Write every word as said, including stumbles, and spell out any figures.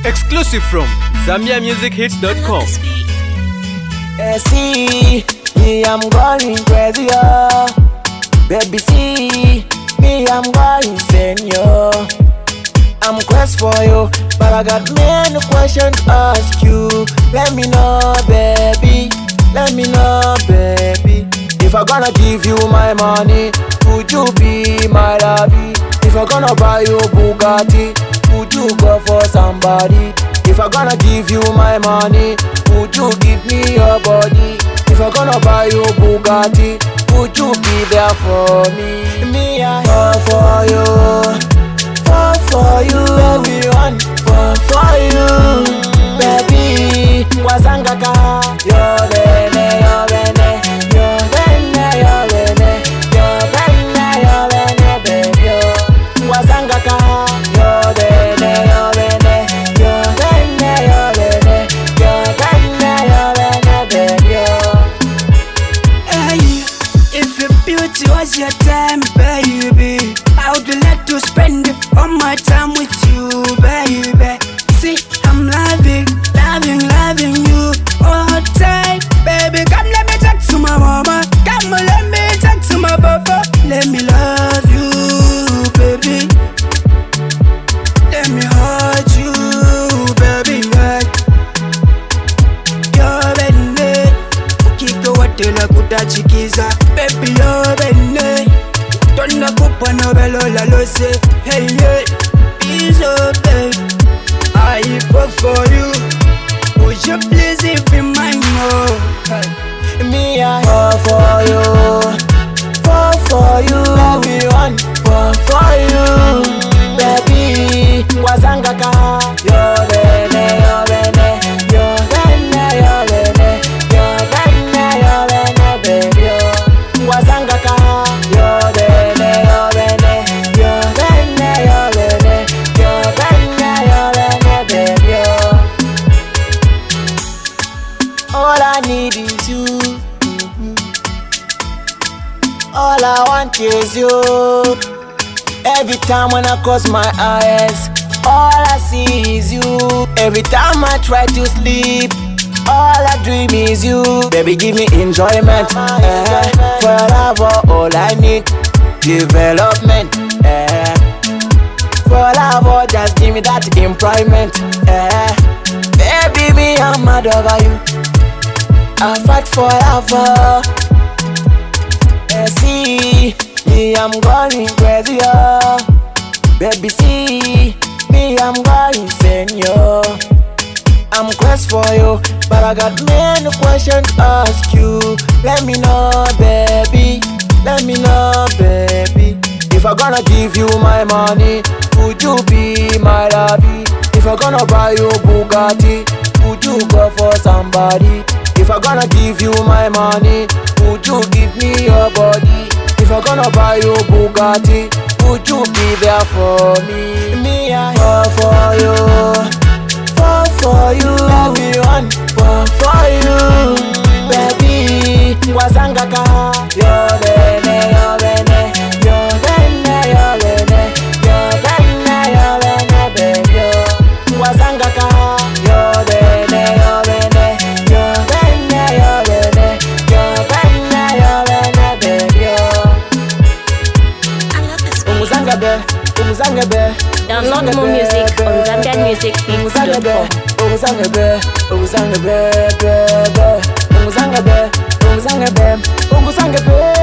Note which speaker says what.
Speaker 1: Exclusive from Zambia Music Hits dot com.
Speaker 2: Eh, see, me I'm going crazy, oh. Baby, see, me I'm going insane, yo. I'm quest for you, but I got many questions to ask you. Let me know, baby. Let me know, baby. If I'm gonna give you my money, would you be my lovey? If I'm gonna buy you Bugatti, would you go for somebody? If I'm gonna give you my money, would you give me your body? If I'm gonna buy you Bugatti, would you be there for me? Me, I fall for you, fall for you, everyone, fall for you, baby. Wazangaka, yo bene, yo bene, yo bene, yo bene, yo bene, yo bene, baby, yo. Wazangaka, yo bene, yo bene, yo bene, yo bene, yo bene, yo bene, baby, yo.
Speaker 3: Hey, if your beauty was your time, baby, I would like to spend all my time with you, baby. See, I'm loving, loving, loving you all time, baby. Come, let me talk to my mama. Come, let me talk to my papa. Let me love you, baby. Let me hold you, baby. You're bene, ukiko watela kutachikiza, baby. You're bene, tona kupa no belo la lose. Hey, yeah, it's okay. I fall for you. Would you please be mine? Oh,
Speaker 2: me, I fall for you, fall for you, everyone, fall for you, baby. Wazangaka, yo bene, yo bene, yo bene, yo bene, yo bene, yo bene, baby, yo. Wazangaka, yo bene, yo bene, yo bene, yo bene, yo bene, yo bene, baby, yo. All I need is you. All I want is you. Every time when I close my eyes, all I see is you. Every time I try to sleep, all I dream is you. Baby, give me enjoyment, eh. Forever, all I need, development, eh. Forever, just give me that employment, eh. Baby, me, I'm mad over you. I fight forever. Eh, see, me, I'm going crazy, yo. Baby, see, me, I'm going insane, yo. I'm quest for you, but I got many questions to ask you. Let me know, baby. Let me know, baby. If I'm gonna give you my money, would you be my lovey? If I'm gonna buy you Bugatti, would you go for somebody? If I'm gonna give you my money, would you give me your body? If I'm gonna buy you Bugatti, would you be there for me? Me, I fall for you, fall for you, everyone, fall for you, baby. Wazangaka, yo bene, yo bene, yo bene, yo bene, yo bene, yo bene, baby, yo. Wazangaka, yo bene, yo bene, yo bene, yo bene, yo bene, yo bene, baby, yo. Umuzanga be, umuzanga be.
Speaker 4: Download more music on Zambia Music Hits dot com.
Speaker 2: Umuzanga be, umuzanga be, be, be. Umuzanga be, umuzanga be, umuzanga be.